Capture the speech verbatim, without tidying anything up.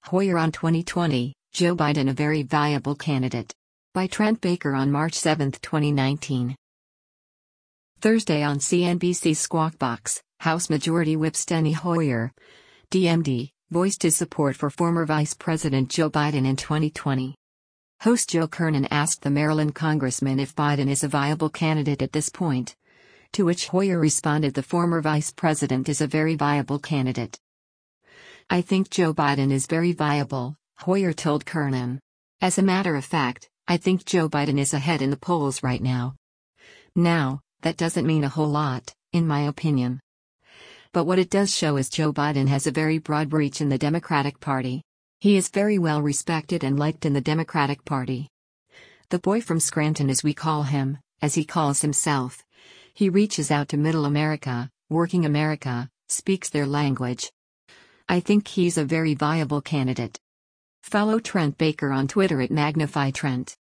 Hoyer on twenty twenty, Joe Biden a very viable candidate. By Trent Baker on March seventh, twenty nineteen. Thursday on C N B C's Squawk Box, House Majority Whip Steny Hoyer, D M D, voiced his support for former Vice President Joe Biden in twenty twenty. Host Joe Kernan asked the Maryland congressman if Biden is a viable candidate at this point. To which Hoyer responded, the former vice president is a very viable candidate. I think Joe Biden is very viable, Hoyer told Kernan. As a matter of fact, I think Joe Biden is ahead in the polls right now. Now, that doesn't mean a whole lot, in my opinion. But what it does show is Joe Biden has a very broad reach in the Democratic Party. He is very well respected and liked in the Democratic Party. The boy from Scranton, as we call him, as he calls himself. He reaches out to Middle America, working America, speaks their language. I think he's a very viable candidate. Follow Trent Baker on Twitter at Magnify Trent.